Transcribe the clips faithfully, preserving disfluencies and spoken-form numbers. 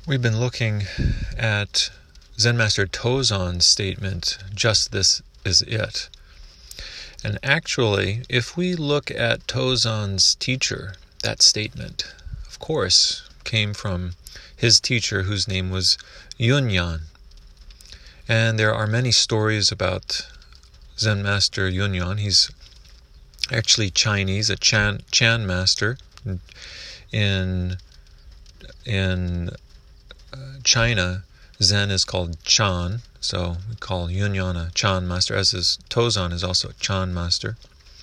We've been looking at Zen Master Tozan's statement, just this is it. And actually, if we look at Tozan's teacher, that statement, of course, came from his teacher whose name was Yunyan. And there are many stories about Zen Master Yunyan. He's actually Chinese, a Chan, Chan master. In, in uh, China, Zen is called Chan, so we call Yunyan a Chan master, as is Tozan is also a Chan master.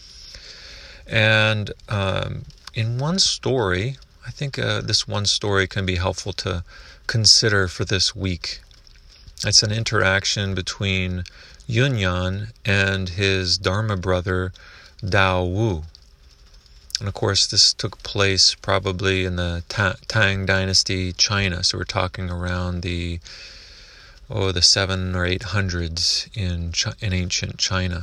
And um, in one story, I think uh, this one story can be helpful to consider for this week. It's an interaction between Yunyan and his Dharma brother, Dao Wu. And of course, this took place probably in the Ta- Tang Dynasty, China. So we're talking around the oh the seven or eight hundreds in Ch- in ancient China.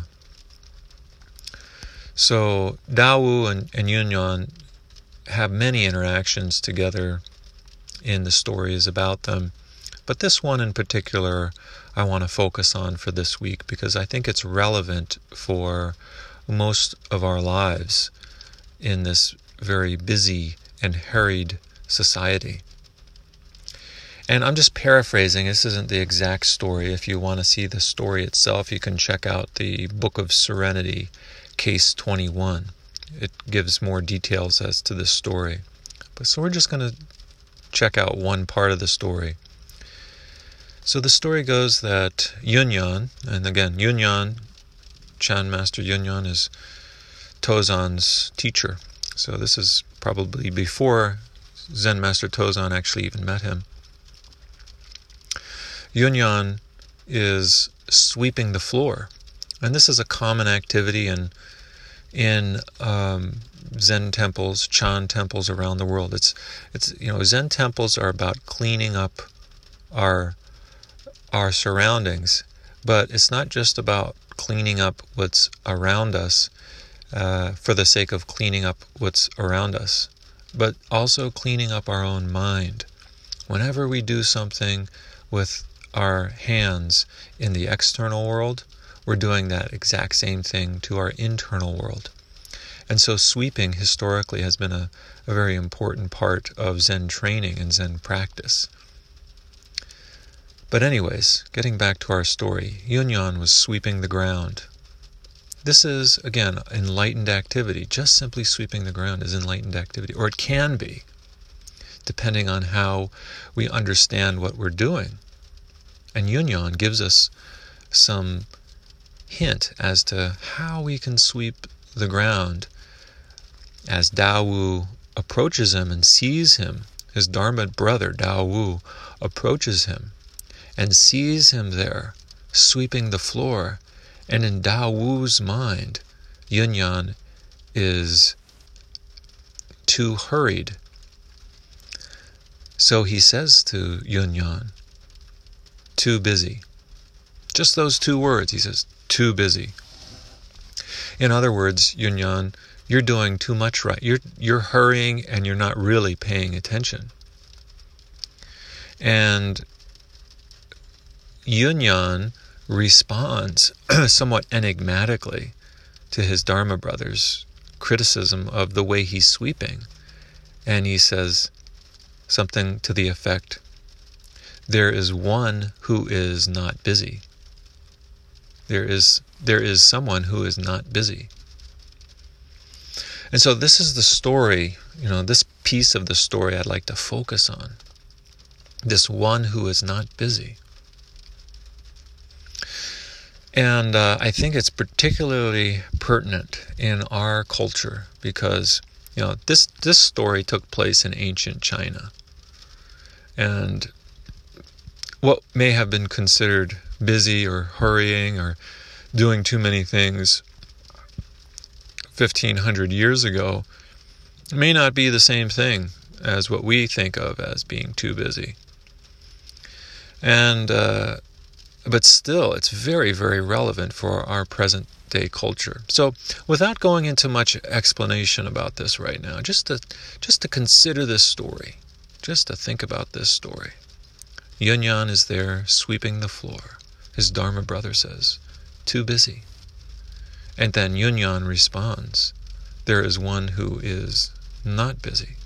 So Dao Wu and, and Yunyan have many interactions together in the stories about them, but this one in particular I want to focus on for this week because I think it's relevant for most of our lives in this very busy and harried society. And I'm just paraphrasing. This isn't the exact story. If you want to see the story itself, you can check out the Book of Serenity, Case twenty-one. It gives more details as to this story. But so we're just going to check out one part of the story. So the story goes that Yunyan, and again, Yunyan, Chan Master Yunyan is Tozan's teacher. So this is probably before Zen Master Tozan actually even met him. Yunyan is sweeping the floor. And this is a common activity in, in um, Zen temples, Chan temples around the world. It's, it's you know, Zen temples are about cleaning up our, our surroundings. But it's not just about cleaning up what's around us, Uh, for the sake of cleaning up what's around us, but also cleaning up our own mind. Whenever we do something with our hands in the external world, we're doing that exact same thing to our internal world. And so sweeping historically has been a, a very important part of Zen training and Zen practice. But anyways, getting back to our story, Yunyan was sweeping the ground. This is, again, enlightened activity. Just simply sweeping the ground is enlightened activity, or it can be, depending on how we understand what we're doing. And Yunyan gives us some hint as to how we can sweep the ground as Dao Wu approaches him and sees him. His Dharma brother, Dao Wu, approaches him and sees him there, sweeping the floor. And in Dao Wu's mind, Yunyan is too hurried. So he says to Yunyan, too busy. Just those two words, he says, too busy. In other words, Yunyan, you're doing too much right. You're, you're hurrying and you're not really paying attention. And Yunyan responds somewhat enigmatically to his Dharma brother's criticism of the way he's sweeping. And he says something to the effect, there is one who is not busy. There is, there is someone who is not busy. And so this is the story, you know, this piece of the story I'd like to focus on. This one who is not busy. And uh, I think it's particularly pertinent in our culture because, you know, this, this story took place in ancient China. And what may have been considered busy or hurrying or doing too many things fifteen hundred years ago may not be the same thing as what we think of as being too busy. And, uh, But still, it's very, very relevant for our present-day culture. So, without going into much explanation about this right now, just to just to consider this story, just to think about this story. Yunyan is there sweeping the floor. His Dharma brother says, too busy. And then Yunyan responds, there is one who is not busy.